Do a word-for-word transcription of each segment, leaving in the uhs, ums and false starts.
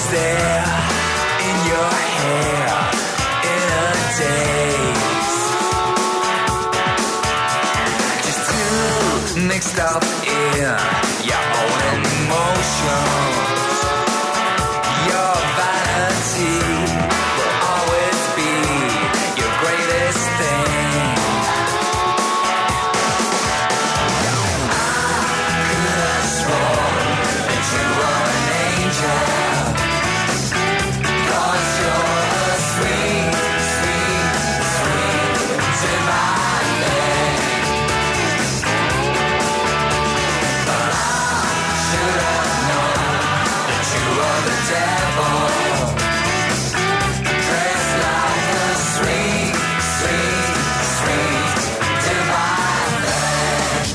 there in your hair in a daze. Just too mixed up in your own emotions. Your vanity will always be your greatest thing. I could have sworn that you were an angel, 'cause you're the sweet, sweet, sweet divine thing. But I should have known that you were the devil, dressed like the sweet, sweet, sweet divine thing.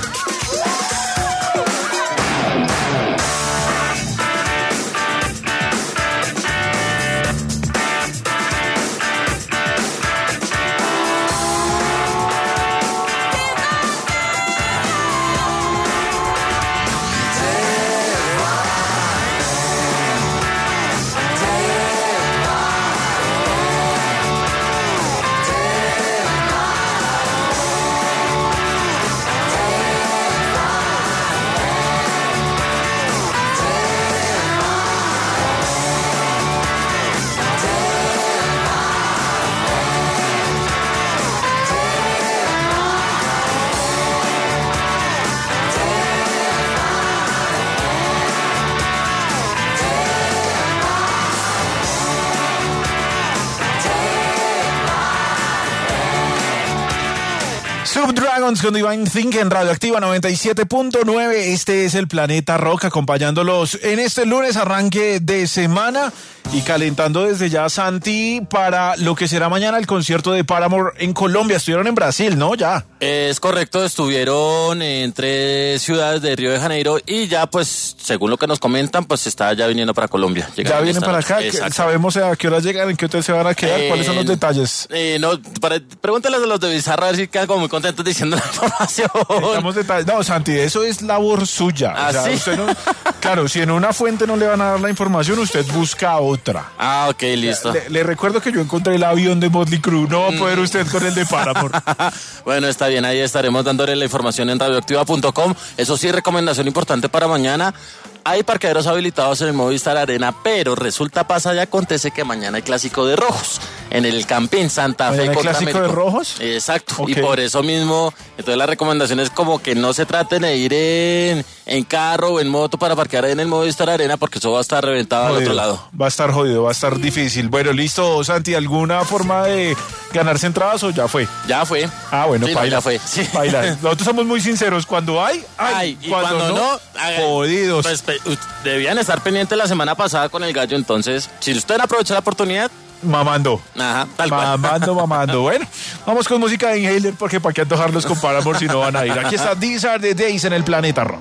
Subdragons con Divine Think en Radioactiva noventa y siete punto nueve. Este es el Planeta Rock, acompañándolos en este lunes arranque de semana y calentando desde ya, Santi, para lo que será mañana el concierto de Paramore en Colombia. Estuvieron en Brasil, ¿no? Ya. Es correcto, estuvieron en tres ciudades de Río de Janeiro y ya, pues, según lo que nos comentan, pues está ya viniendo para Colombia. Ya vienen para acá. ¿Sabemos a qué hora llegan, en qué hotel se van a quedar? Eh, ¿Cuáles son los detalles? Eh, no, para, pregúntales a los de Bizarra a ver si quedan como muy contentos diciendo la información. Estamos detalles. No, Santi, eso es labor suya. ¿Ah, o sea, sí? usted no, claro, si en una fuente no le van a dar la información, usted busca otra. Ah, ok, listo. Le, le recuerdo que yo encontré el avión de Motley Crue. No va a poder usted con el de Paramore. Bueno, está bien, ahí estaremos dándole la información en radioactiva punto com. Eso sí, recomendación importante para mañana. Hay parqueaderos habilitados en el Movistar Arena, pero resulta, pasa y acontece que mañana hay clásico de rojos en el Campín Santa Fe. ¿Hay clásico Américo. de rojos? Exacto, Okay. Y por eso mismo, entonces la recomendación es como que no se traten de ir en, en carro o en moto para parquear ahí en el Movistar Arena, porque eso va a estar reventado Jodido. al otro lado. Va a estar jodido, va a estar difícil. Bueno, listo, Santi, ¿alguna forma de ganarse entradas o ya fue? Ya fue. Ah, bueno, Sí, no, paila. ya fue. Sí. Paila. Nosotros somos muy sinceros. Cuando hay, hay. Ay, y cuando, cuando, no, no, hagan- jodidos. Pues, pe- u- debían estar pendientes la semana pasada con el gallo, entonces, si usted aprovecha la oportunidad, Mamando. ajá, tal cual. Mamando, mamando. Bueno, vamos con música de Inhaler porque para qué antojarlos con Paramore si no van a ir. Aquí está These Are the Days en el Planeta Rock.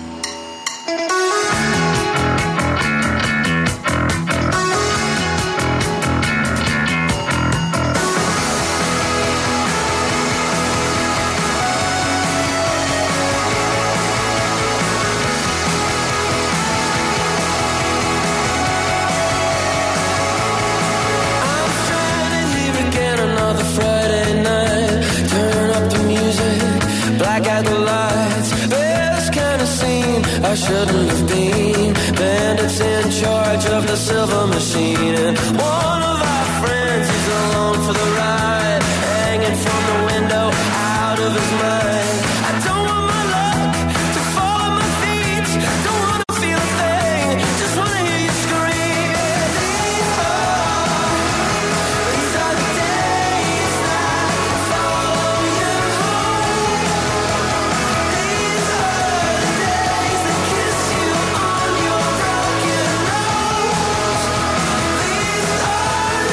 Friday night, turn up the music, black out the lights. This kind of scene I shouldn't have been. Bandits in charge of the silver machine, and one of our friends is alone for the ride, hanging from the window, out of his mind. I don't want my luck to fall at my feet. Don't want to feel a thing, just want to hear you scream. These are, these are the days that follow you home. These are the days that kiss you on your broken nose. These are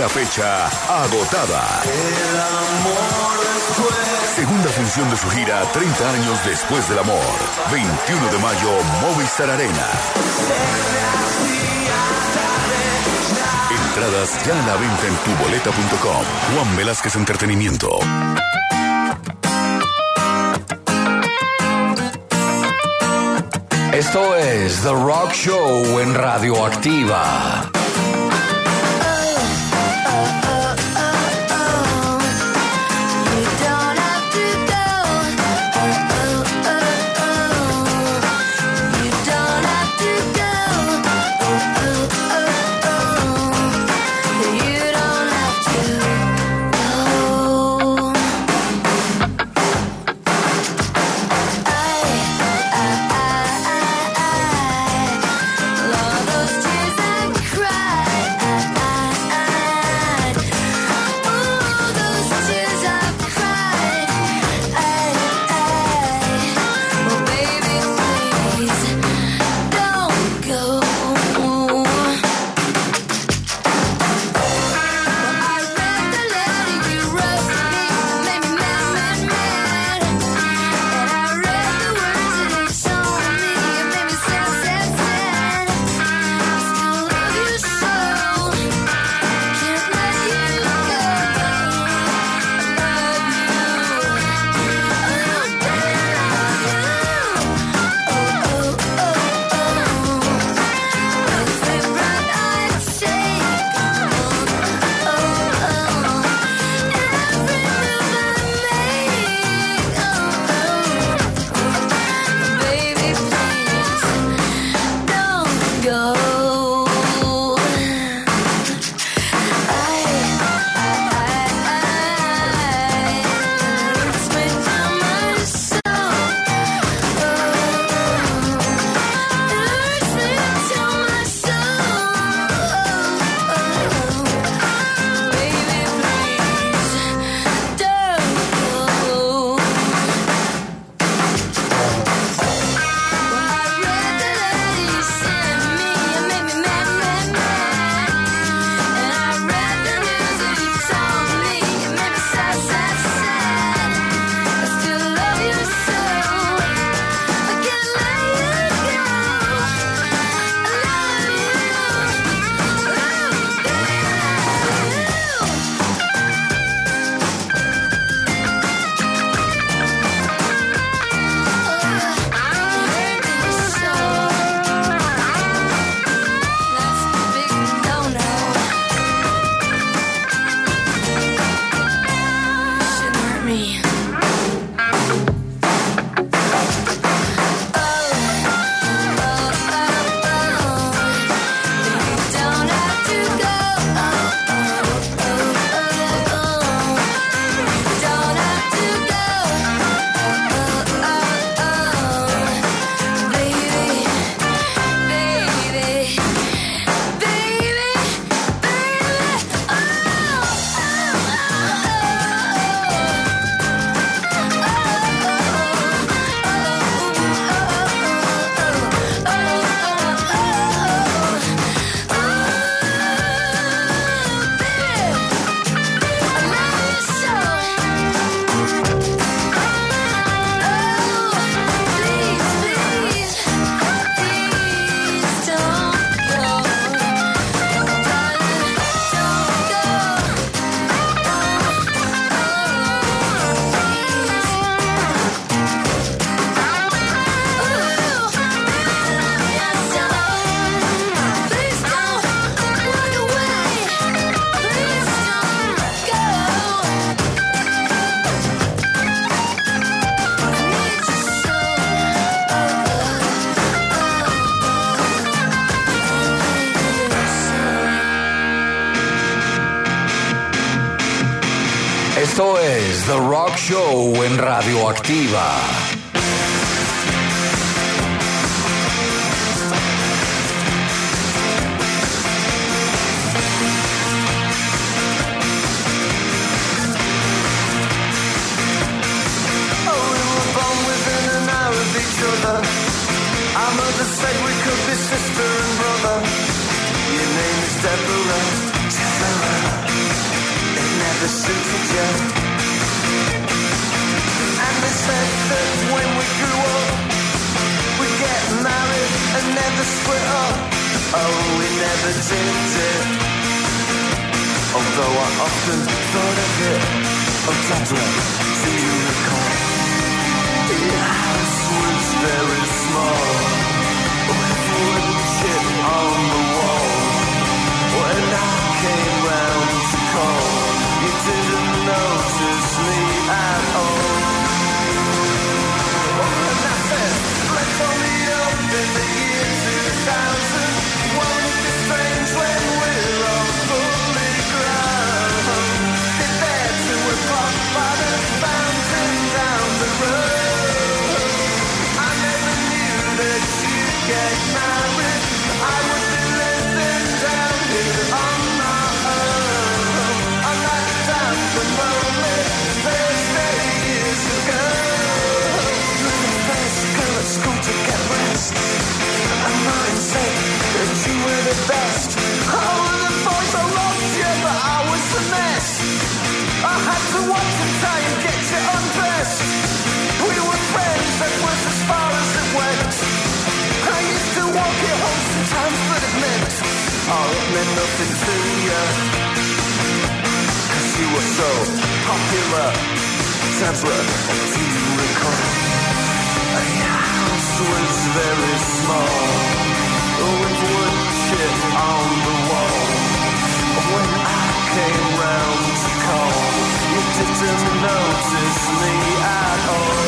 Primera fecha agotada. El amor después. Segunda función de su gira treinta años después del amor. veintiuno de mayo, Movistar Arena. Entradas ya a la venta en tu boleta punto com. Juan Velázquez Entretenimiento. Esto es The Rock Show en Radioactiva. Esto es The Rock Show en Radioactiva. Our mother said we could be sister and brother. Your name is Deborah, Deborah. never split up, oh, we never did it. Although I often thought of it, oh, Sandra, do you recall? Your house was very small, with wooden chip on the wall. When I came round to call, you didn't notice me at all. And I said, let's all meet up in the year two thousand. Won't it be strange when we're all fully grown? Sit there to a clock by the fountain down the road. I never knew that you'd get married. I would be living down here on my own. On that damp and lonely Thursday years ago. You're the first girl at school to get rest, and Martin said that you were the best. All of the boys I loved you, but I was a mess. I had to watch and try and get you undressed. We were friends, that was as far as it went. I used to walk you home sometimes, but it meant, oh, it meant nothing to you, 'cause you were so popular. Deborah, do you recall? Your house was very small, with wood chip on the wall. When I came round to call, you didn't notice me at all.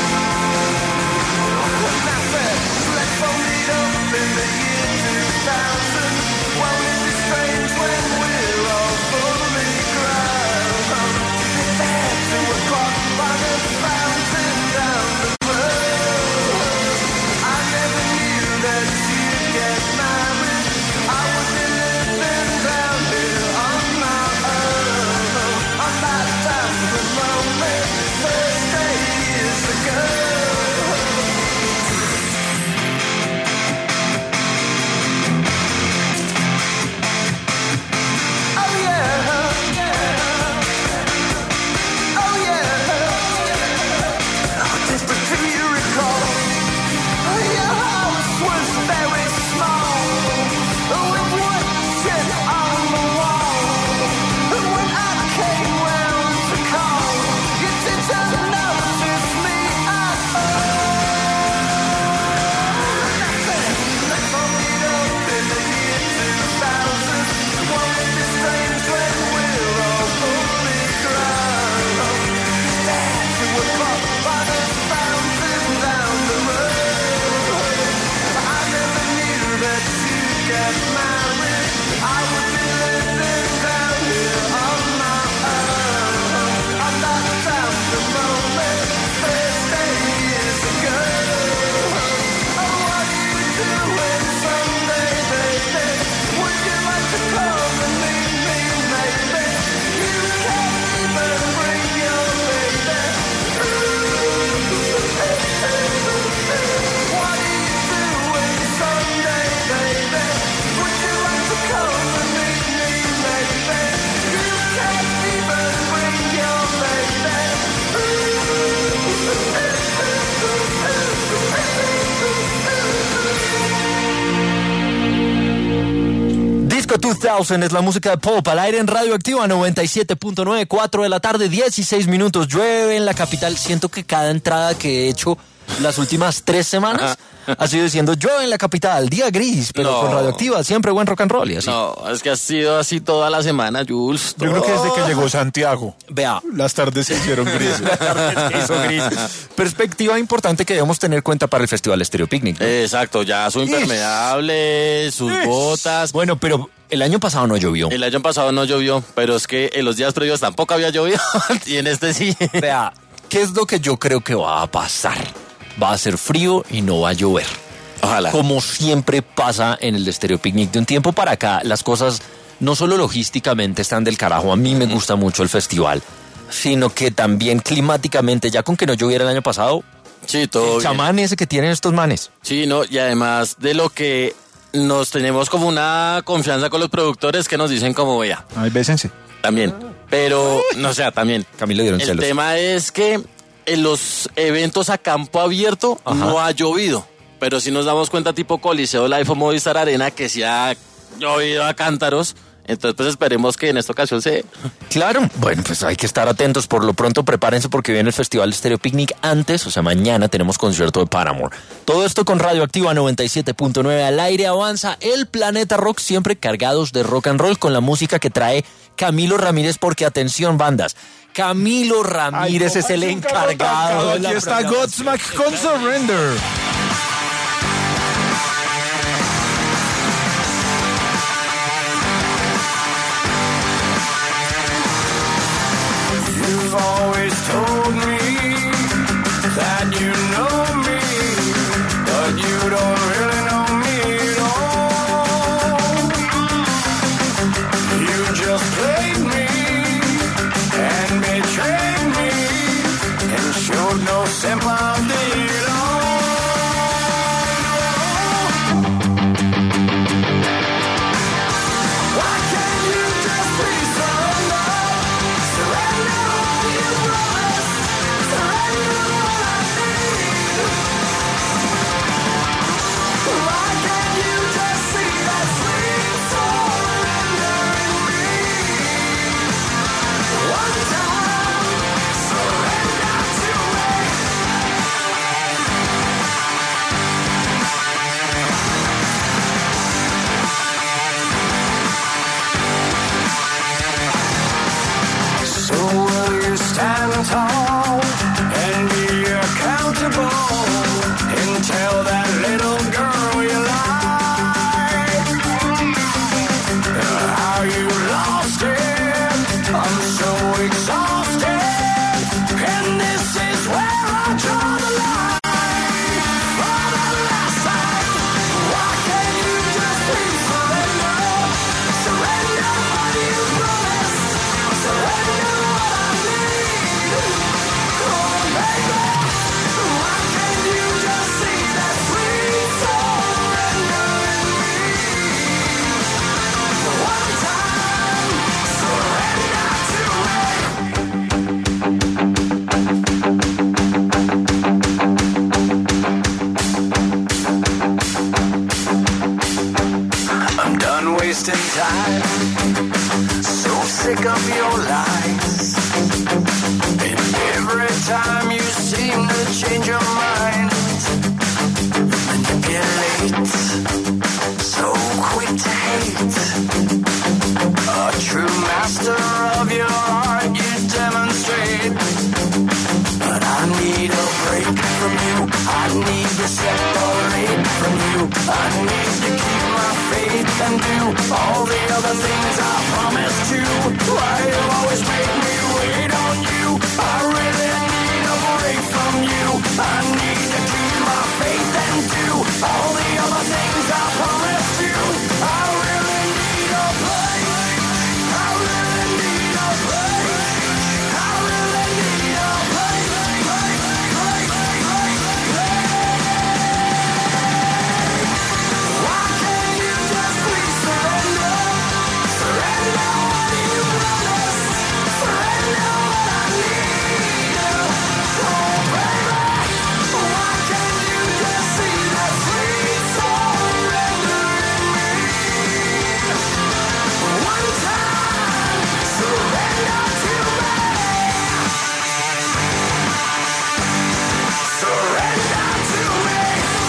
And I said, let's all meet up in the year two thousand. Won't it be strange when we're all fully grown? Sit there to a clock by the fountain down the road. I never knew that you'd get married. I would be living down here on my own. On that damp and lonely Thursday years ago. Oh yeah, oh yeah. Oh, Deborah, do you recall? Your house was very small, with wood chip on the wall. And when I came round to call, you didn't notice me at all. And I said, let's all meet up in the year two thousand. Won't it be strange when we're all fully grown? There to a clock by the fountain down the road. I never knew that you'd get married. I would be living down here on my own. On that damp and lonely Thursday years ago. Oh, what are you doing Sunday, baby? Would you like to come and meet me, maybe? You can't even bring your baby. What are you doing Sunday, baby? Would you like to come and meet me, maybe? You can't even bring your baby. Disco dos mil es la música de Pulp al aire en Radioactiva noventa y siete punto nueve, cuatro de la tarde, dieciséis minutos. Llueve en la capital. Siento que cada entrada que he hecho las últimas tres semanas ha sido diciendo llueve en la capital, día gris, pero No. con Radioactiva siempre buen rock and roll y así. No, es que ha sido así toda la semana, Jules. Yo creo que desde que llegó Santiago, Vea, las tardes se hicieron grises. la tarde se hizo gris. Perspectiva importante que debemos tener en cuenta para el Festival Estéreo Picnic, ¿no? Exacto, ya su impermeable, sus botas. Bueno, pero el año pasado no llovió. El año pasado no llovió, pero es que en los días previos tampoco había llovido y en este sí. Vea, ¿qué es lo que yo creo que va a pasar? Va a hacer frío y no va a llover. Ojalá. Como siempre pasa en el Estéreo Picnic. De un tiempo para acá, las cosas no solo logísticamente están del carajo. A mí me gusta mucho el festival, sino que también climáticamente, ya con que no lloviera el año pasado, Sí, todo el bien. chamán ese que tienen estos manes. Sí, no, y además de lo que nos tenemos como una confianza con los productores que nos dicen como, vea, Ay, bésense. también. Pero, no sea, también. Camilo dieron El celos. tema es que en los eventos a campo abierto Ajá. no ha llovido. pero si nos damos cuenta tipo Coliseo Live o Movistar Arena que se ha llovido a cántaros. Entonces, pues esperemos que en esta ocasión se... Claro, bueno, pues hay que estar atentos. Por lo pronto, prepárense porque viene el Festival Stereo Picnic antes, o sea, mañana tenemos concierto de Paramore. Todo esto con Radioactiva noventa y siete punto nueve al aire. Avanza el Planeta Rock, siempre cargados de rock and roll con la música que trae Camilo Ramírez, porque atención, bandas. Camilo Ramírez Ay, es el encargado. Aquí está Godsmack con Surrender. You've always told me that you know me, but you don't really know me at all. You just played me and betrayed me and showed no sympathy at all. Why can't you just please surrender? Surrender all you promised. Surrender what I need. Why can't you just see that sweet surrender in me? One time, surrender to me. So will you stand tall and be accountable and tell that little girl you like how you lost it? I'm so exhausted, and this is where I draw the line. For the last time, why can't you just please surrender? Surrender what you promised. Surrender what I need. Oh, baby, why can't you just see that sweet surrender in me? One time, surrender to me. I'm done wasting time. So sick of your lies. And every time you seem to change your mind, manipulate, so quick to hate. A true master of your art you demonstrate. But I need a break from you. I need to separate from you. I need to keep my faith and do all the other things I promised to. Why you always make me wait on you? I really need a break from you. I need to keep my faith and do all the other things I promised you. I really need a break. I really need a break. I really need a break. Break, break, break, break. Why can't you just please surrender? Surrender what you promised. Surrender what I need. Oh, baby, why can't you just see that sweet surrender in me? One time, surrender to me. Surrender to me.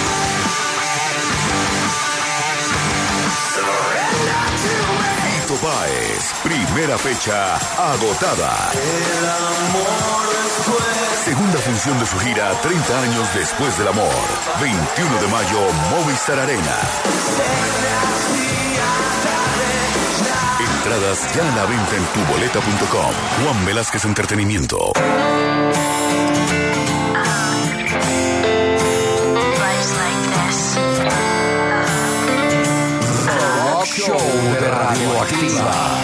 Surrender to me. Fito Páez, primera fecha agotada. El amor después. Segunda función de su gira treinta años después del amor. veintiuno de mayo, Movistar Arena. Entradas ya a la venta en tu boleta punto com. Juan Velázquez Entretenimiento. Rock Show de Radioactiva.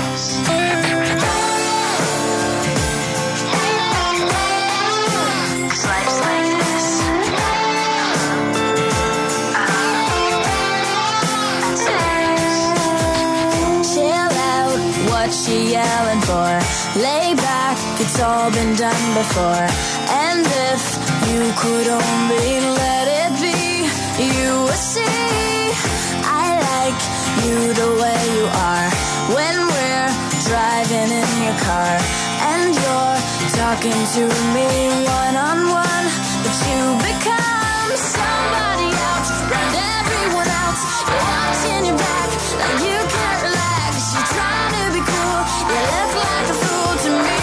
Chill out, what you yelling for? Lay back, it's all been done before. And if you could only let it be, you talking to me one on one, but you become somebody else, round everyone else. You're watching your back like you can't relax. You're trying to be cool, you look like a fool to me.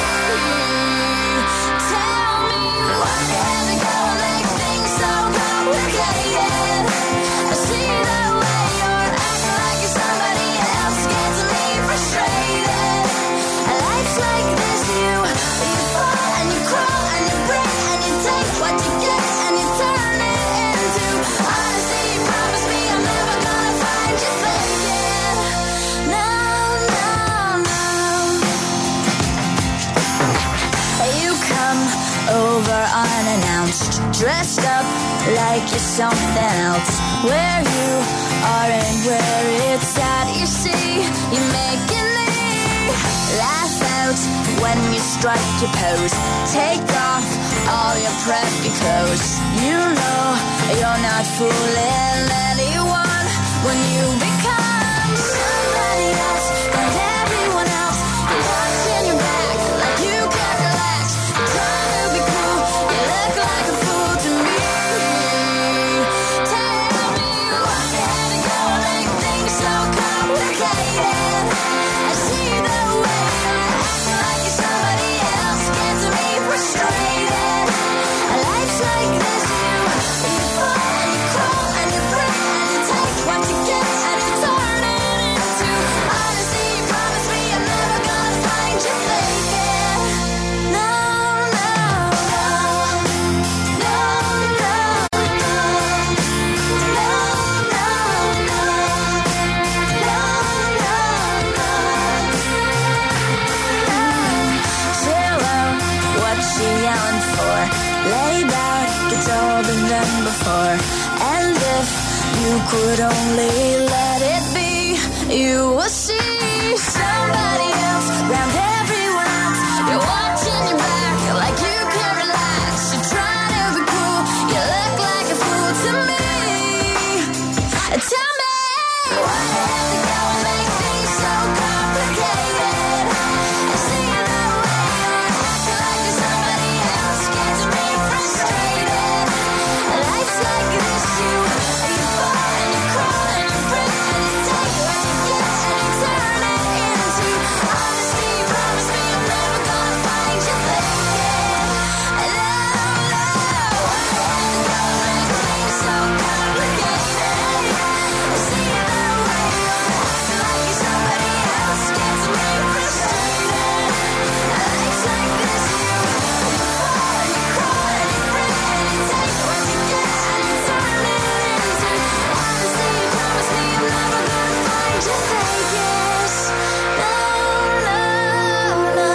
Tell me what you had to go and make things so complicated. I see the way you're acting like you're somebody else, gets me frustrated. Life's like this, you, you fall and you crawl and you break and you take what you get and you turn it into honesty. You promise me I'm never gonna find you faking. No, no, no. You come over unannounced, dressed up like you're something else. Where you are and where it's at, you see, you're making me laugh out when you strike your pose. Take off all your preppy clothes. You know you're not fooling anyone when you become somebody else and everyone else. You're watching your back like you can't relax. You're trying to be cool, you look like a fool to me. Tell me what you had to go and make things so complicated. I see the way you're acting like you're somebody else, gets me frustrated. Life's like this, you, you fall and you crawl and you break and you take what you get and you turn it into honesty. You promise me I'm never gonna find you faking. No, no, no, no, no, no, no, no, chill out, what you yelling for? Lay back, it's all been done before. And if you could only let it be, you will see somebody else round everyone else. You're watching your back like you can't relax. You're trying to be cool, you look like a fool to me. Tell me why you have to go and make things so complicated. I see the way you're acting like you're somebody else, gets me frustrated. Life's like this, you, you fall and you crawl and you break and you take what you get and you turn it into honesty. You promise me I'm never gonna find you faking. No, no, why you have to go and make things so complicated? I see the way you're acting like you're somebody else, gets me frustrated. Life's like this, you, you fall and you crawl and you break and you take what you get and you turn it into honesty. You promise me I'm never gonna find you faking. No, no, no.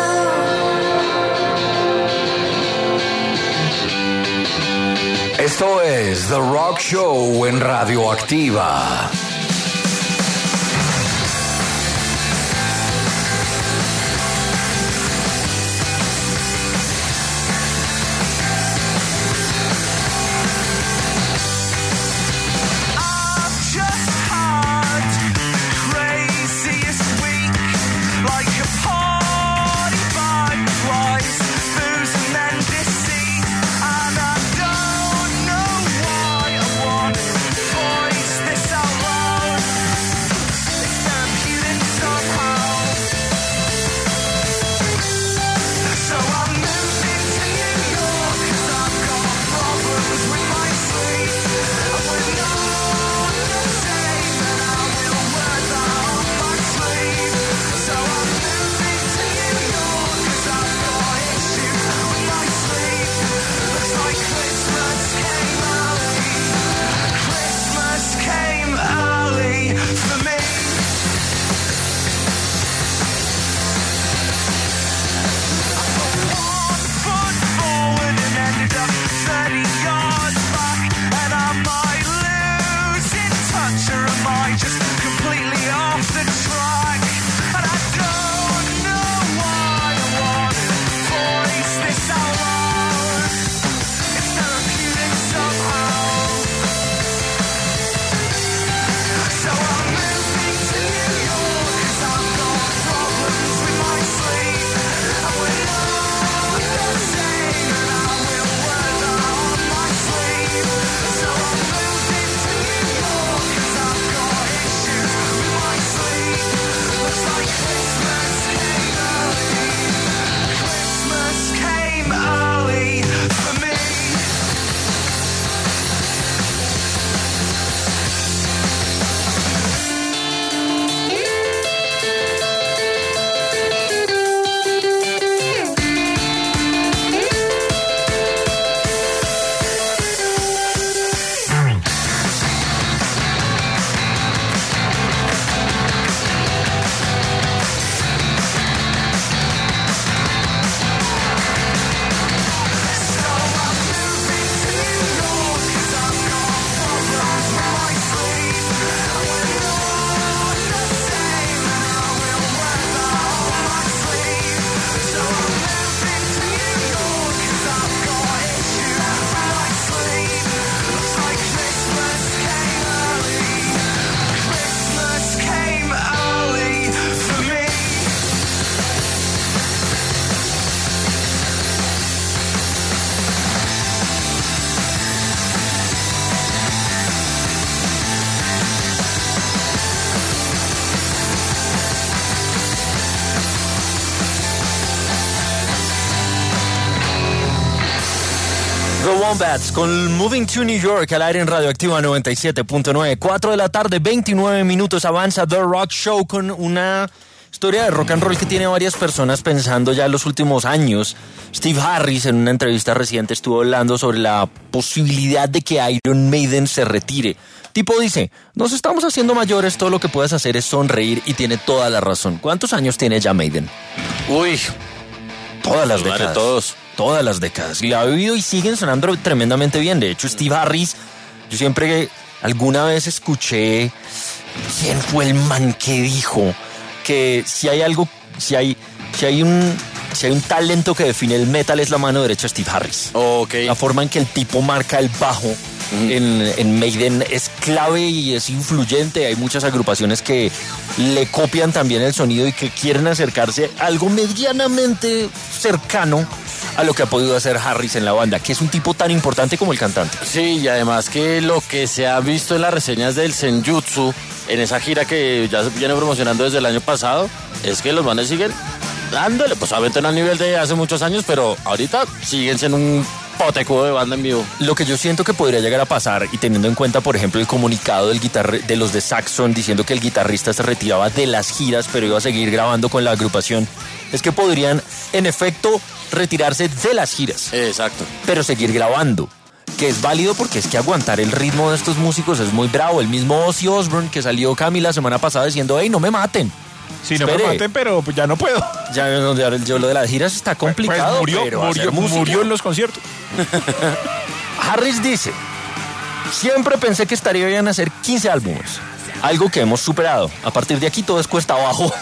Esto es The Rock Show en Radioactiva. I've just had craziest week, like a party by twice, booze and then deceit, and I don't know why I want to voice this out loud. Wombats con Moving to New York al aire en Radioactiva noventa y siete punto nueve. cuatro de la tarde, veintinueve minutos, avanza The Rock Show con una historia de rock and roll que tiene varias personas pensando ya en los últimos años. Steve Harris en una entrevista reciente estuvo hablando sobre la posibilidad de que Iron Maiden se retire. Tipo dice, nos estamos haciendo mayores, todo lo que puedes hacer es sonreír, y tiene toda la razón. ¿Cuántos años tiene ya Maiden? Uy, Todas las madre, décadas. todos. Todas las décadas. Y la ha vivido y siguen sonando tremendamente bien. De hecho, Steve Harris, yo siempre alguna vez escuché, ¿quién fue el man que dijo que si hay algo, si hay, si hay un, si hay un talento que define el metal es la mano derecha de Steve Harris? Ok. La forma en que el tipo marca el bajo en, en Maiden es clave y es influyente. Hay muchas agrupaciones que le copian también el sonido y que quieren acercarse a algo medianamente cercano a lo que ha podido hacer Harris en la banda, que es un tipo tan importante como el cantante. Sí, y además que lo que se ha visto en las reseñas del Senjutsu, en esa gira que ya se viene promocionando desde el año pasado, es que los manes siguen dándole, pues obviamente no al nivel de hace muchos años, pero ahorita siguen siendo un potecudo de banda en vivo. Lo que yo siento que podría llegar a pasar, y teniendo en cuenta, por ejemplo, el comunicado del guitarri- de los de Saxon diciendo que el guitarrista se retiraba de las giras, pero iba a seguir grabando con la agrupación, es que podrían, en efecto, retirarse de las giras, Exacto. pero seguir grabando, que es válido porque es que aguantar el ritmo de estos músicos es muy bravo. El mismo Ozzy Osbourne, que salió Cami la semana pasada diciendo, hey, no me maten. Sí, no me Espere. maten, pero pues ya no puedo. Ya no, ya, yo lo de las giras está complicado, Pues murió, pero murió, hacer música. murió en los conciertos. Harris dice, siempre pensé que estaría bien hacer quince álbumes, algo que hemos superado. A partir de aquí todo es cuesta abajo.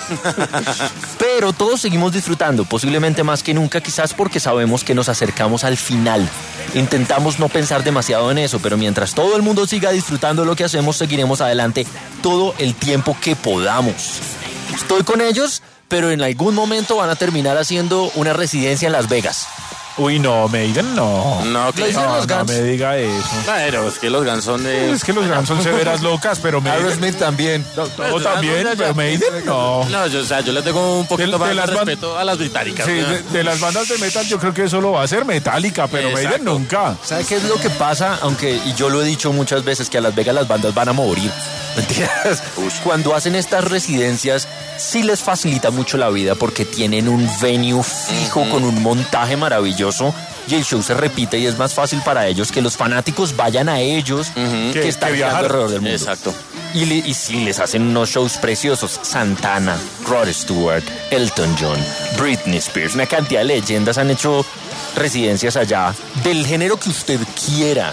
Pero todos seguimos disfrutando, posiblemente más que nunca, quizás porque sabemos que nos acercamos al final. Intentamos no pensar demasiado en eso, pero mientras todo el mundo siga disfrutando lo que hacemos, seguiremos adelante todo el tiempo que podamos. Estoy con ellos, pero en algún momento van a terminar haciendo una residencia en Las Vegas. Uy, no, Maiden, no. No, Lo claro. hicieron No, los no Guns. me diga eso. Pero es que los Guns son de... Es que los Guns son severas locas, pero Maiden... Aerosmith también. Todo también, pero Maiden no. No, yo, o sea, yo le tengo un poquito De- más de de las ban- respeto a las británicas. Sí, ¿no? de, de las bandas de metal yo creo que eso lo va a hacer Metallica, pero Exacto. Maiden nunca. ¿Sabe qué es lo que pasa? Aunque, y yo lo he dicho muchas veces, que a Las Vegas las bandas van a morir. ¿Mentiras? Cuando hacen estas residencias, sí les facilita mucho la vida porque tienen un venue fijo con un montaje maravilloso y el show se repite y es más fácil para ellos que los fanáticos vayan a ellos que, Que- están que viajando viajar. alrededor del mundo. Exacto. Y, le- y sí, les hacen unos shows preciosos. Santana, Rod Stewart, Elton John, Britney Spears, una cantidad de leyendas han hecho residencias allá, del género que usted quiera.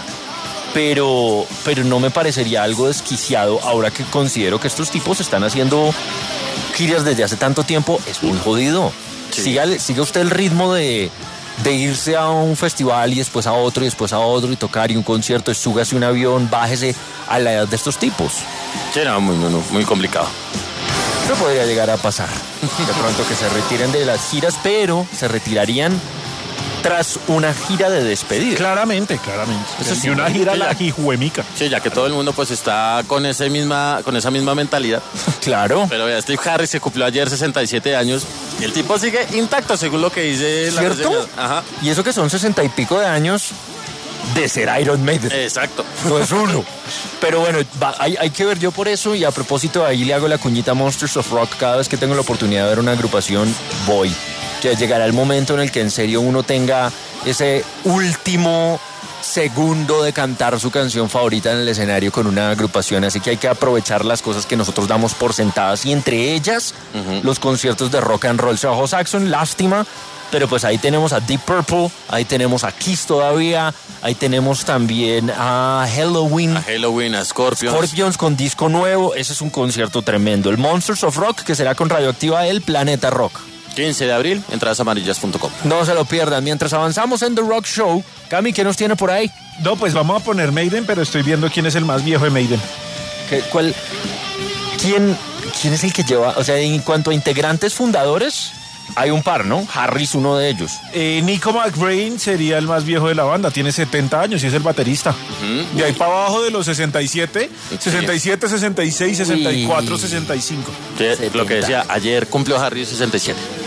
Pero, pero no me parecería algo desquiciado ahora que considero que estos tipos están haciendo giras desde hace tanto tiempo. Es muy jodido. Sí. Siga, siga usted el ritmo de, de irse a un festival y después a otro y después a otro y tocar y un concierto, súbase un avión, bájese a la edad de estos tipos. Sí, no, muy, muy, muy complicado. No podría llegar a pasar. De pronto que se retiren de las giras, pero se retirarían tras una gira de despedida. Claramente, claramente. Eso sí, y una gira ya- la jijuemica. Sí, ya que todo el mundo pues está con ese misma, con esa misma mentalidad. Claro. Pero vea, Steve Harris se cumplió ayer sesenta y siete años y el tipo sigue intacto según lo que dice la ¿Cierto? reseña. Ajá, Y eso que son sesenta y pico de años de ser Iron Maiden. exacto. No es uno. Pero bueno, va, hay, hay que ver yo por eso. Y a propósito, ahí le hago la cuñita Monsters of Rock. Cada vez que tengo la oportunidad de ver una agrupación, voy. Que llegará el momento en el que en serio uno tenga ese último segundo de cantar su canción favorita en el escenario con una agrupación. Así que hay que aprovechar las cosas que nosotros damos por sentadas. Y entre ellas, los conciertos de rock and roll. Se bajó Saxon, lástima. Pero pues ahí tenemos a Deep Purple, ahí tenemos a Kiss todavía, ahí tenemos también a Halloween, A Halloween, a Scorpions. Scorpions con disco nuevo. Ese es un concierto tremendo. El Monsters of Rock, que será con Radioactiva El Planeta Rock. quince de abril, entradas amarillas punto com. No se lo pierdan. Mientras avanzamos en The Rock Show, Cami, ¿qué nos tiene por ahí? No, pues vamos a poner Maiden, pero estoy viendo quién es el más viejo de Maiden. ¿Qué, cuál, quién, ¿Quién es el que lleva? O sea, en cuanto a integrantes fundadores, hay un par, ¿no? Harris, uno de ellos. Eh, Nico McBrain sería el más viejo de la banda, tiene setenta años y es el baterista. De ahí para abajo de los sesenta y siete, sesenta y siete, sesenta y seis, sesenta y cuatro, Uy. sesenta y cinco. Sí, lo que decía, ayer cumplió Harris sesenta y siete.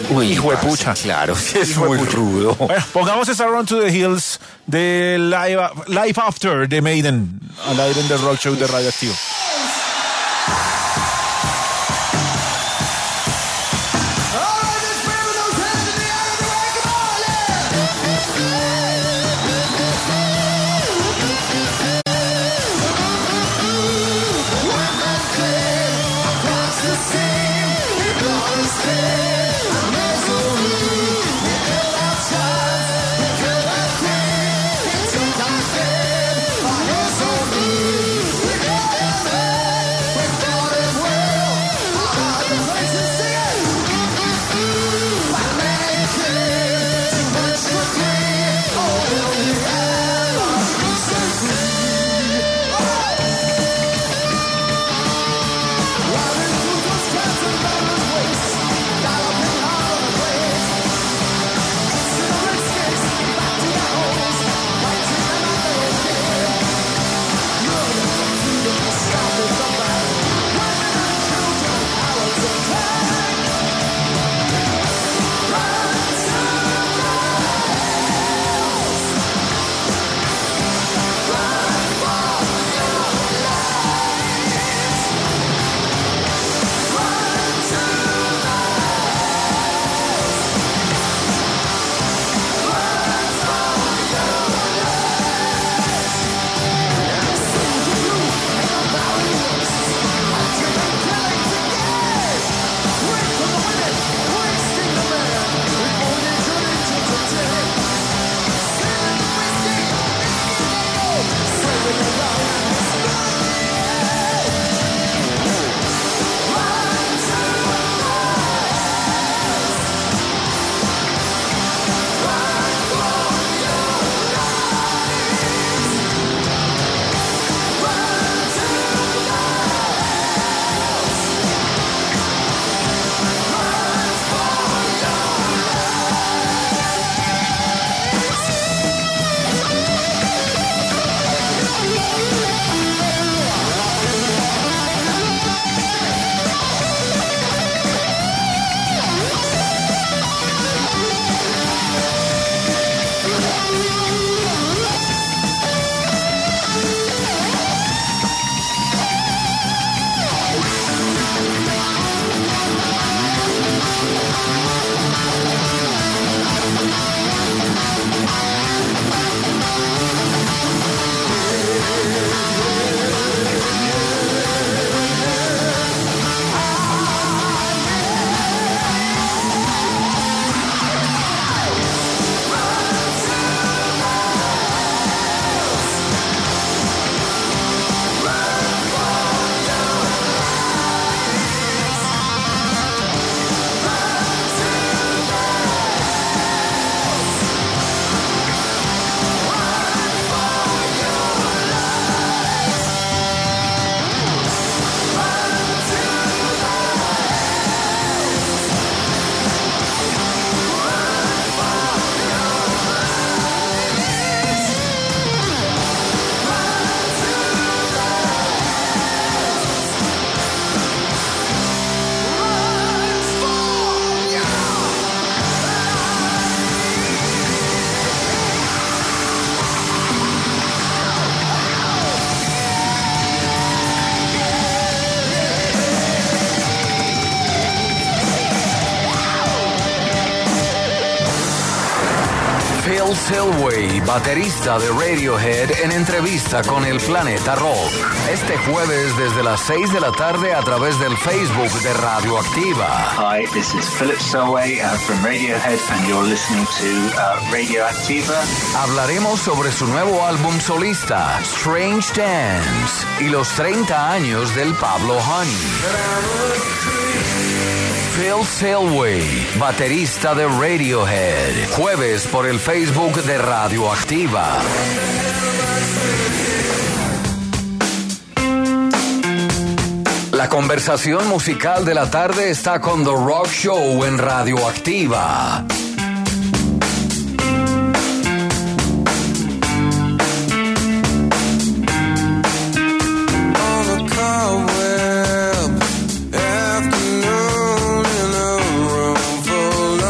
Uy, Hijo de pucha. Claro, es Hijo de muy pucha. rudo. Bueno, pongamos esta Run to the Hills de Live, Life After de Maiden al aire en The Rock Show de Radioactivo. Phil Selway, baterista de Radiohead, en entrevista con el Planeta Rock. Este jueves desde las seis de la tarde a través del Facebook de Radioactiva. Hi, this is Philip Selway uh, from Radiohead and you're listening to uh, Radioactiva. Hablaremos sobre su nuevo álbum solista, Strange Dance, y los treinta años del Pablo Honey. Phil Selway, baterista de Radiohead, jueves por el Facebook de Radioactiva. La conversación musical de la tarde está con The Rock Show en Radioactiva. Afternoon in a room full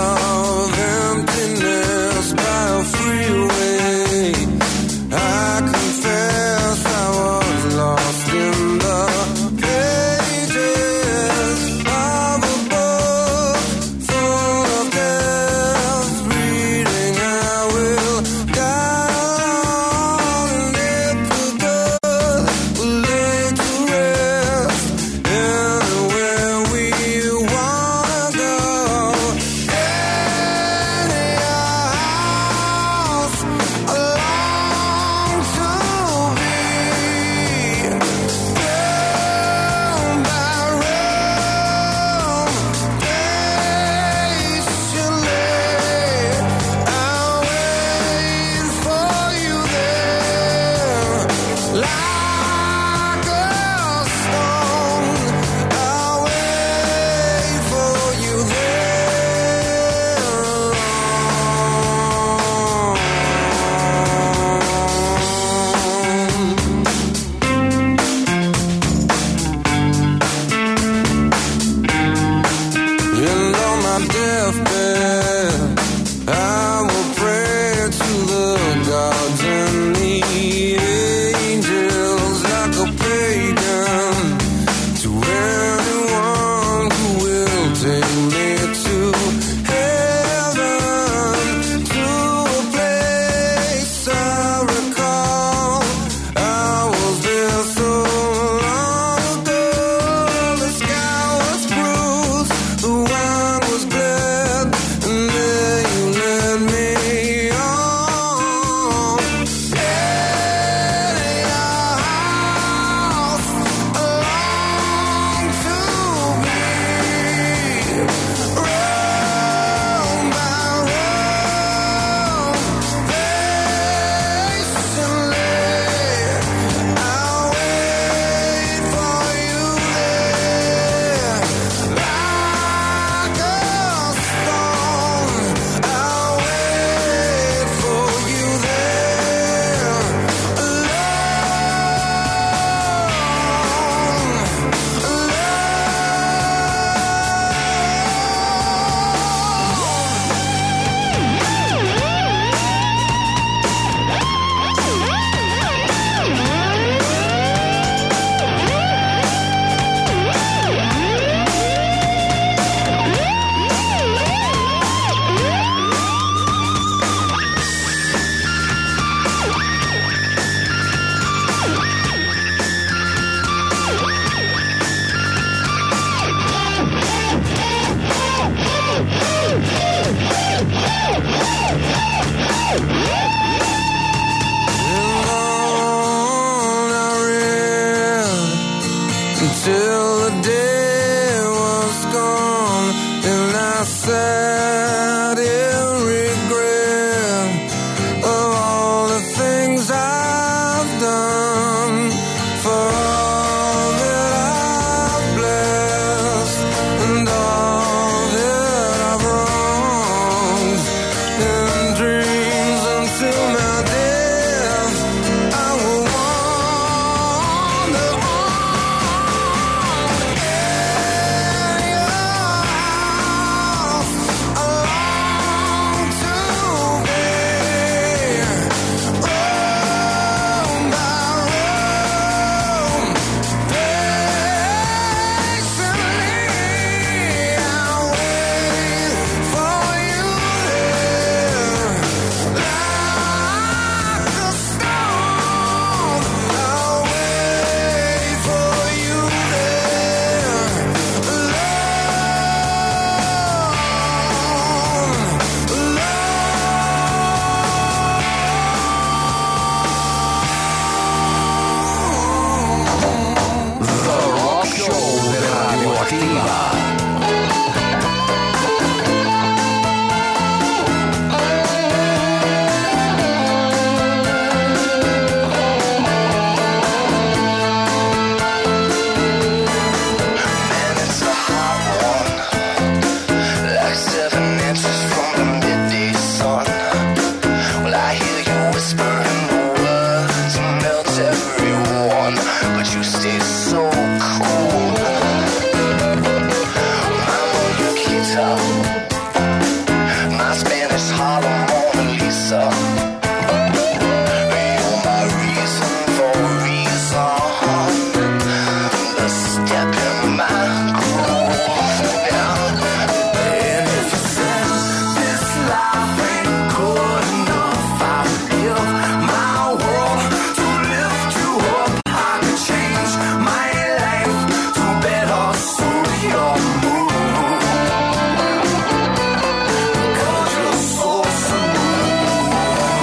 everyone, but you stay so cool. Mama Nikita, my Spanish Harlem Mona Lisa. You're my reason for a reason, the step in my groove. Yeah. And if you said this life ain't good enough, I'll give my world to lift you up. I could change my life to better suit your mood. 'Cause you're so smooth.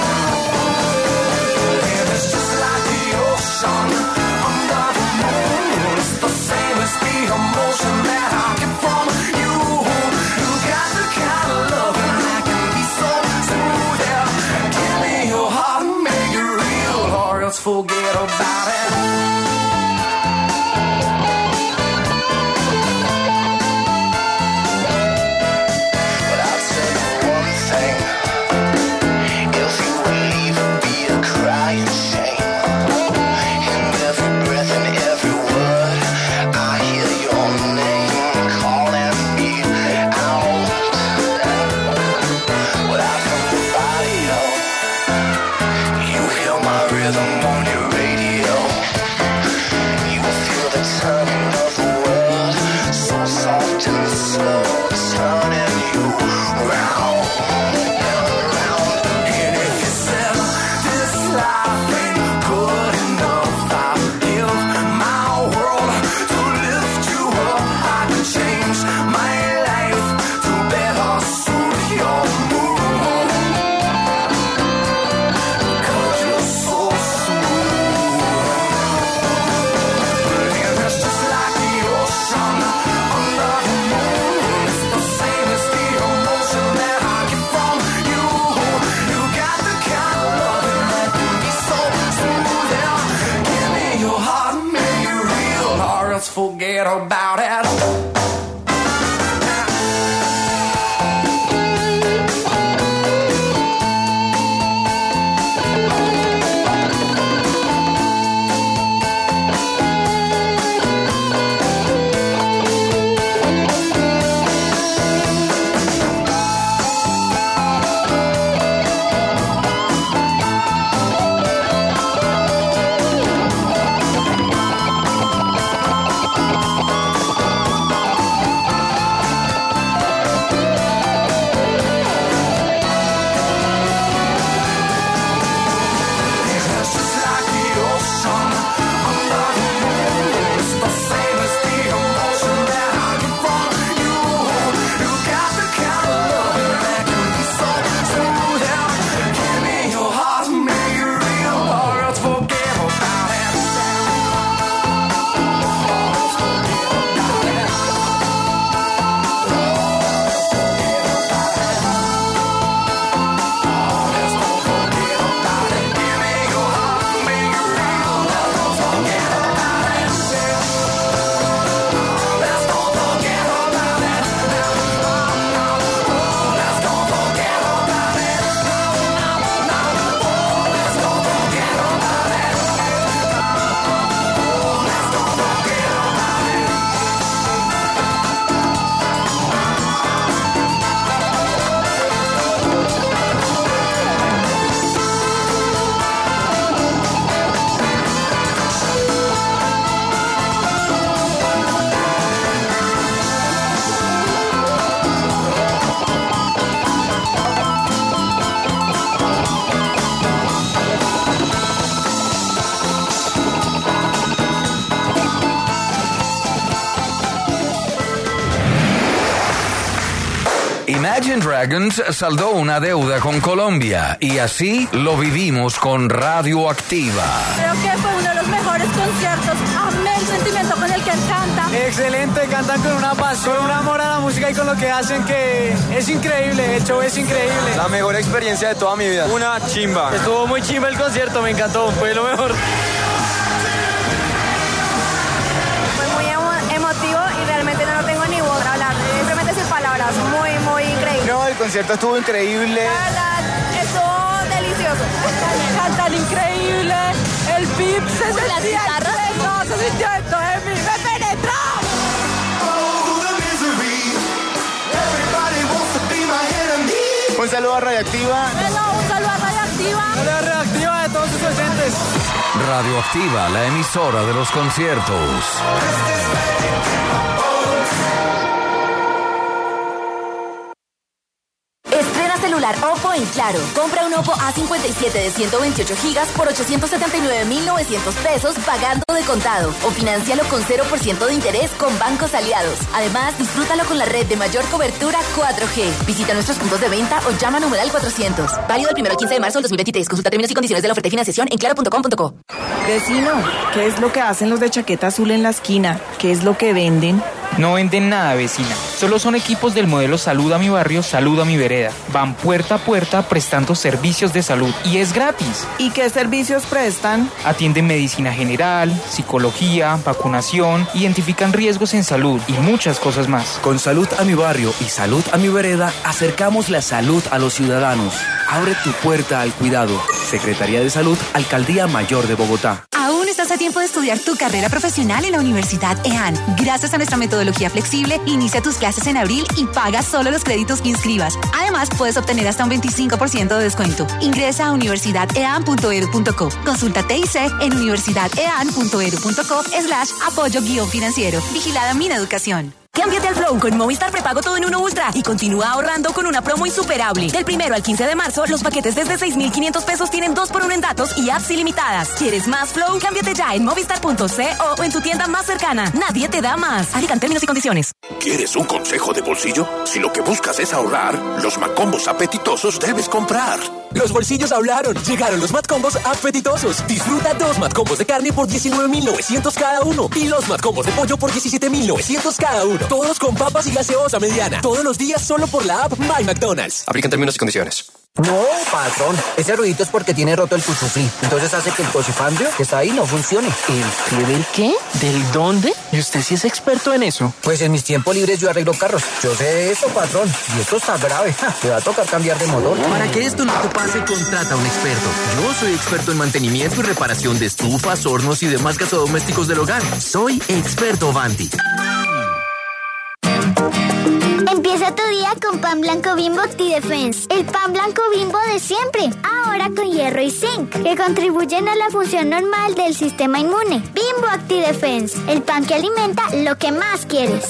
And it's just like the ocean under the moon. It's the same as the emotion that I get from you. You got the kind of loving that can be so smooth. Yeah. Give me your heart and make it real, or else forget about it. But I'll tell you one thing. If you would leave, it'd be a crying shame. In every breath and every word, I hear your name calling me out. Without from the radio, you hear my rhythm on your radio. You will feel the turning of the world, so soft and slow, turning you round and round. And if you said this life ain't good enough, I'll give my world to lift you up. I can change my life to better suit your mood. 'Cause you're so smooth. And it's just like the ocean under the moon. It's the same as the emotion that I get from you. You got the kind of loving that can be so smooth. Yeah. Give me your heart and make it real, or else forget about it. It's just like the ocean under the moon. It's the same as the emotion that I get from you. You got the kind of loving that can be so smooth. Yeah. Give me your heart and make it real, or else forget about it. Give me your heart and make it real, let's don't forget about it. Let's don't forget about it. Let's don't forget about it. Let's don't forget about it. Let's don't forget about it. Imagine Dragons saldó una deuda con Colombia y así lo vivimos con Radioactiva. Creo que fue uno de los mejores conciertos. Amé el sentimiento con el que él canta. Excelente, cantan con una pasión, con un amor a la música y con lo que hacen que es increíble, el show es increíble. La mejor experiencia de toda mi vida. Una chimba. Estuvo muy chimba el concierto, me encantó, fue lo mejor. Fue muy emo- emotivo y realmente no tengo ni voz para hablar. Simplemente sin palabras, muy, muy increíble. No, el concierto estuvo increíble. La verdad, estuvo delicioso. Cantan increíble, el beat se Las sentía guitarras. en todo, se sintió dentro de mí, me penetró. Un saludo a Radioactiva. Hello, un saludo a Radioactiva. La reactiva de todos sus oyentes. Radioactiva, la emisora de los conciertos. Estrena celular Oppo en Claro. Compra un Oppo A cincuenta y siete de ciento veintiocho gigas por ochocientos setenta y nueve mil novecientos pesos pagando de contado. O financialo con cero por ciento de interés con bancos aliados. Además, disfrútalo con la red de mayor cobertura cuatro G. Visita nuestros puntos de venta o llama a numeral cuatrocientos. Válido del primero al quince de marzo del dos mil veintitrés. Consulta términos y condiciones de la oferta y financiación en claro punto com punto co. Vecino, ¿qué es lo que hacen los de chaqueta azul en la esquina? ¿Qué es lo que venden? No venden nada, vecina. Solo son equipos del modelo Salud a mi barrio, Salud a mi vereda. Van puerta a puerta prestando servicios de salud y es gratis. ¿Y qué servicios prestan? Atienden medicina general, psicología, vacunación, identifican riesgos en salud y muchas cosas más. Con Salud a mi barrio y Salud a mi vereda, acercamos la salud a los ciudadanos. Abre tu puerta al cuidado. Secretaría de Salud, Alcaldía Mayor de Bogotá. Aún estás a tiempo de estudiar tu carrera profesional en la Universidad E A N. Gracias a nuestra metodología flexible, inicia tus clases en abril y paga solo los créditos que inscribas. Además, puedes obtener hasta un veinticinco por ciento de descuento. Ingresa a universidad e a n punto e d u punto co. Consulta T I C en universidad e a n punto e d u punto co slash apoyo guión financiero. Vigilada Mina Educación. Cámbiate al Flow con Movistar Prepago Todo en Uno Ultra y continúa ahorrando con una promo insuperable. Del primero al quince de marzo, los paquetes desde seis mil quinientos pesos tienen dos por uno en datos y apps ilimitadas. ¿Quieres más Flow? Cámbiate ya en movistar punto co o en tu tienda más cercana. Nadie te da más. Aplican términos y condiciones. ¿Quieres un consejo de bolsillo? Si lo que buscas es ahorrar, los Macombos apetitosos debes comprar. Los bolsillos hablaron. Llegaron los Matcombos apetitosos. Disfruta dos Matcombos de carne por diecinueve mil novecientos cada uno y los Matcombos de pollo por diecisiete mil novecientos cada uno. Todos con papas y gaseosa mediana. Todos los días solo por la app My McDonald's. Aplican términos y condiciones. No, patrón, ese ruidito es porque tiene roto el cuchuflí. Entonces hace que el tochifandrio que está ahí no funcione. ¿El qué del qué? ¿Del dónde? ¿Y usted sí es experto en eso? Pues en mis tiempos libres yo arreglo carros. Yo sé de eso, patrón. Y esto está grave. Ja, te va a tocar cambiar de motor. Para que esto no te pase, contrata a un experto. Yo soy experto en mantenimiento y reparación de estufas, hornos y demás gasodomésticos del hogar. Soy Experto Vanti. Empieza tu día con pan blanco Bimbo OptiDefense. El pan blanco Bimbo de siempre. Ahora con hierro y zinc, que contribuyen a la función normal del sistema inmune. Bimbo OptiDefense. El pan que alimenta lo que más quieres.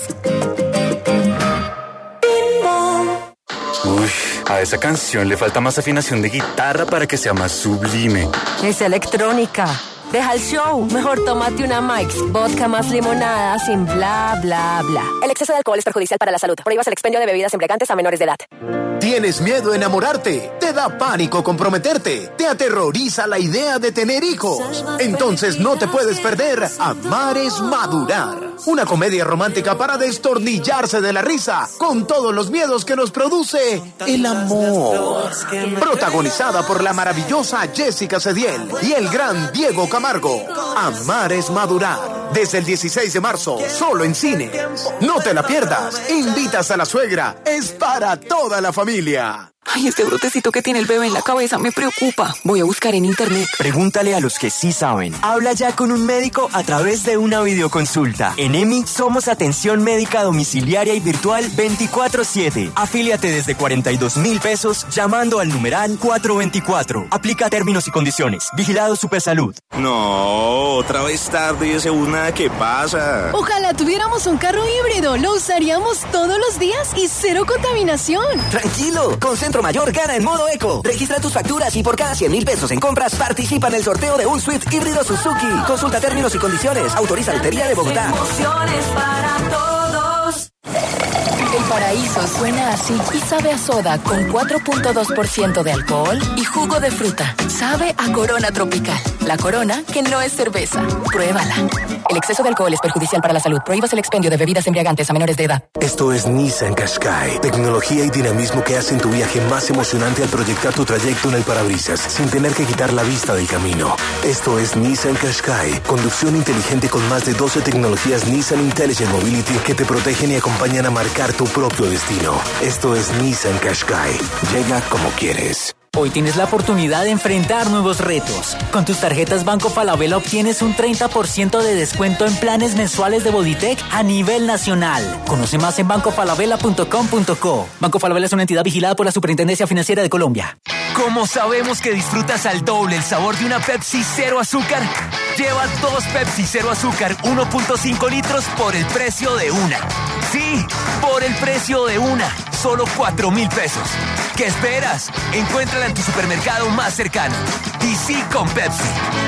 Bimbo. Uy, a esa canción le falta más afinación de guitarra para que sea más sublime. Es electrónica. Deja el show. Mejor tómate una Mike's. Vodka más limonada sin bla, bla, bla. El exceso de alcohol es perjudicial para la salud. Prohíbas el expendio de bebidas embriagantes a menores de edad. ¿Tienes miedo a enamorarte? ¿Te da pánico comprometerte? ¿Te aterroriza la idea de tener hijos? Entonces no te puedes perder Amar es Madurar. Una comedia romántica para destornillarse de la risa con todos los miedos que nos produce el amor. Protagonizada por la maravillosa Jessica Cediel y el gran Diego Camargo. Amar es Madurar. Desde el dieciséis de marzo, solo en cines. No te la pierdas. Invitas a la suegra. Es para toda la familia. Ay, este brotecito que tiene el bebé en la cabeza me preocupa. Voy a buscar en internet. Pregúntale a los que sí saben. Habla ya con un médico a través de una videoconsulta. En E M I somos atención médica domiciliaria y virtual veinticuatro siete. Afíliate desde cuarenta y dos mil pesos llamando al numeral cuatrocientos veinticuatro. Aplica términos y condiciones. Vigilado Supersalud. No, otra vez tarde y ese bus nada que pasa. Ojalá tuviéramos un carro híbrido. Lo usaríamos todos los días y cero contaminación. Tranquilo, con Centro Mayor gana en modo eco. Registra tus facturas y por cada cien mil pesos en compras participa en el sorteo de un Swift híbrido Suzuki. Consulta términos y condiciones. Autoriza Lotería de Bogotá. Emociones para todos. El paraíso suena así y sabe a soda con cuatro punto dos por ciento de alcohol y jugo de fruta. Sabe a Corona Tropical. La Corona que no es cerveza. Pruébala. El exceso de alcohol es perjudicial para la salud. Prohíbas el expendio de bebidas embriagantes a menores de edad. Esto es Nissan Qashqai. Tecnología y dinamismo que hacen tu viaje más emocionante al proyectar tu trayecto en el parabrisas sin tener que quitar la vista del camino. Esto es Nissan Qashqai. Conducción inteligente con más de doce tecnologías Nissan Intelligent Mobility que te protegen y acompañan a marcar tu propio destino. Esto es Nissan Qashqai. Llega como quieres. Hoy tienes la oportunidad de enfrentar nuevos retos. Con tus tarjetas Banco Falabella obtienes un treinta por ciento de descuento en planes mensuales de Bodytech a nivel nacional. Conoce más en banco falabella punto com punto co. Banco Falabella es una entidad vigilada por la Superintendencia Financiera de Colombia. ¿Cómo sabemos que disfrutas al doble el sabor de una Pepsi cero azúcar? Lleva dos Pepsi cero azúcar uno punto cinco litros por el precio de una. Sí, por el precio de una. Solo cuatro mil pesos. ¿Qué esperas? Encuéntrala en tu supermercado más cercano. Y sí con Pepsi.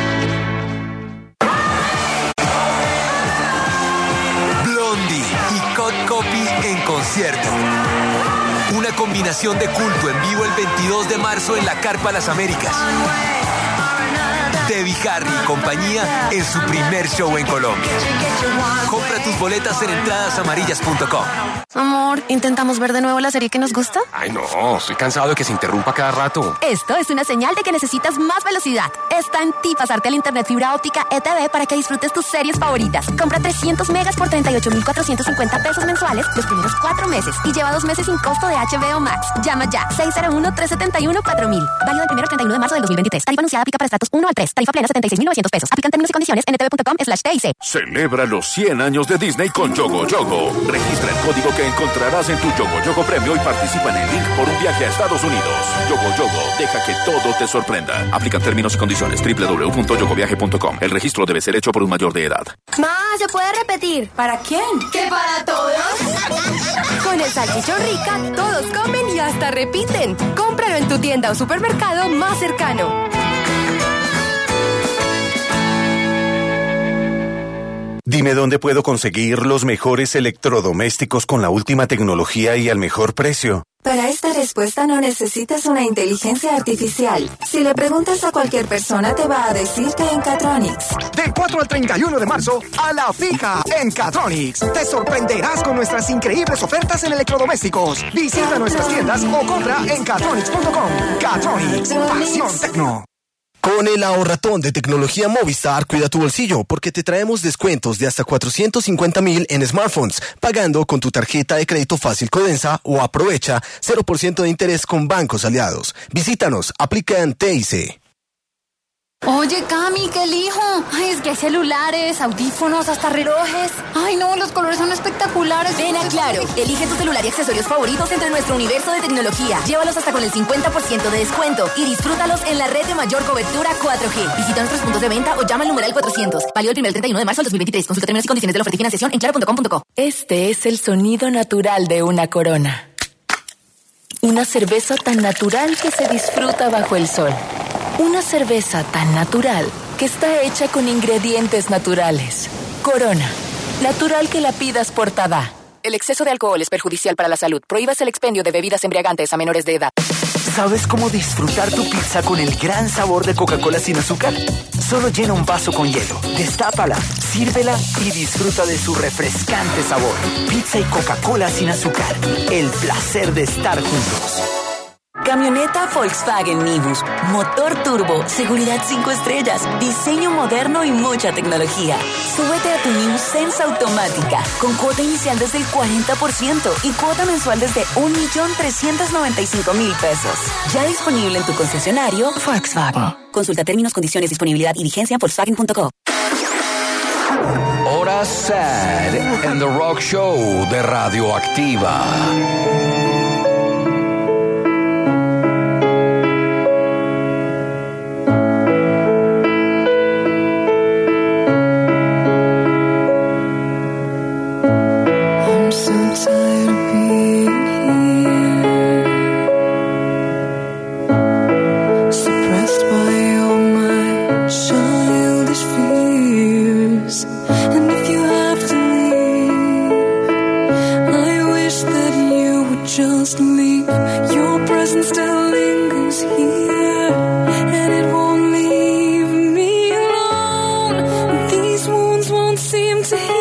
Blondie y Cut Copy en concierto. Una combinación de culto en vivo el veintidós de marzo en la Carpa Las Américas. Debbie Harry y compañía en su primer show en Colombia. Compra tus boletas en entradas amarillas punto com. Amor, ¿intentamos ver de nuevo la serie que nos gusta? Ay, no, estoy cansado de que se interrumpa cada rato. Esto es una señal de que necesitas más velocidad. Está en ti pasarte al internet fibra óptica E T V para que disfrutes tus series favoritas. Compra trescientos megas por treinta y ocho mil cuatrocientos cincuenta pesos mensuales los primeros cuatro meses y lleva dos meses sin costo de H B O Max. Llama ya, seis cero uno, tres siete uno, cuatro mil. Válido del primero al treinta y uno de marzo del dos mil veintitrés. Tarifa anunciada aplica para estratos uno al tres. Tarifa plena setenta y seis mil novecientos pesos. Aplican términos y condiciones en etv.com slash TIC. Celebra los cien años de Disney con Yogo Yogo. Registra el código que encontrarás en tu Yogo Yogo Premio y participa en el link por un viaje a Estados Unidos. Yogo Yogo, deja que todo te sorprenda. Aplican términos y condiciones. doble u doble u doble u punto yogo viaje punto com. El registro debe ser hecho por un mayor de edad. Ma, ¿se puede repetir? ¿Para quién? ¿Que para todos? Con el salchichón rica, todos comen y hasta repiten. Cómpralo en tu tienda o supermercado más cercano. Dime dónde puedo conseguir los mejores electrodomésticos con la última tecnología y al mejor precio. Para esta respuesta no necesitas una inteligencia artificial. Si le preguntas a cualquier persona te va a decir que en Catronics. Del cuatro al treinta y uno de marzo, a la fija en Catronics. Te sorprenderás con nuestras increíbles ofertas en electrodomésticos. Visita nuestras tiendas o compra en catronics punto com. Catronics, pasión tecno. Con el ahorratón de tecnología Movistar, cuida tu bolsillo, porque te traemos descuentos de hasta cuatrocientos cincuenta mil en smartphones, pagando con tu tarjeta de crédito fácil Codensa o aprovecha cero por ciento de interés con bancos aliados. Visítanos, aplica en T I C. Oye, Cami, ¿qué elijo? Ay, es que hay celulares, audífonos, hasta relojes. Ay, no, los colores son espectaculares. Ven a Claro, elige tu celular y accesorios favoritos entre nuestro universo de tecnología. Llévalos hasta con el cincuenta por ciento de descuento y disfrútalos en la red de mayor cobertura cuatro G. Visita nuestros puntos de venta o llama al numeral cuatrocientos. Válido el primero al treinta y uno de marzo del dos mil veintitrés. Consulta términos y condiciones de la oferta y financiación en claro punto com punto co. Este es el sonido natural de una Corona. Una cerveza tan natural que se disfruta bajo el sol. Una cerveza tan natural que está hecha con ingredientes naturales. Corona. Natural que la pidas por Tada. El exceso de alcohol es perjudicial para la salud. Prohíbas el expendio de bebidas embriagantes a menores de edad. ¿Sabes cómo disfrutar tu pizza con el gran sabor de Coca-Cola sin azúcar? Solo llena un vaso con hielo, destápala, sírvela y disfruta de su refrescante sabor. Pizza y Coca-Cola sin azúcar. El placer de estar juntos. Camioneta Volkswagen Nibus. Motor turbo, seguridad cinco estrellas, diseño moderno y mucha tecnología. Súbete a tu Nibus Sense automática con cuota inicial desde el cuarenta por ciento y cuota mensual desde un millón trescientos noventa y cinco mil pesos. Ya disponible en tu concesionario Volkswagen. Consulta términos, condiciones, disponibilidad y vigencia en volkswagen punto co. Hora Sad en The Rock Show de Radioactiva. To